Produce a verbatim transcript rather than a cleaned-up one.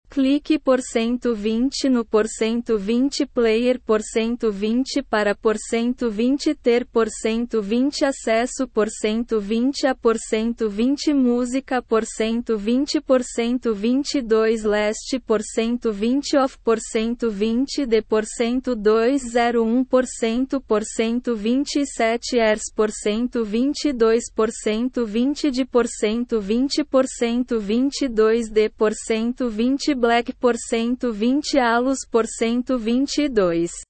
Clique por cento vinte no por cento vinte player por cento vinte para por cento vinte ter por cento vinte acesso por cento vinte a por cento vinte música por cento vinte por cento vinte e dois last por cento vinte off por cento vinte de por cento duzentos e um por cento por cento vinte e sete ers por cento vinte e dois por cento vinte de por cento vinte por cento vinte e dois de por cento vinte black por cento vinte alos por cento vinte e dois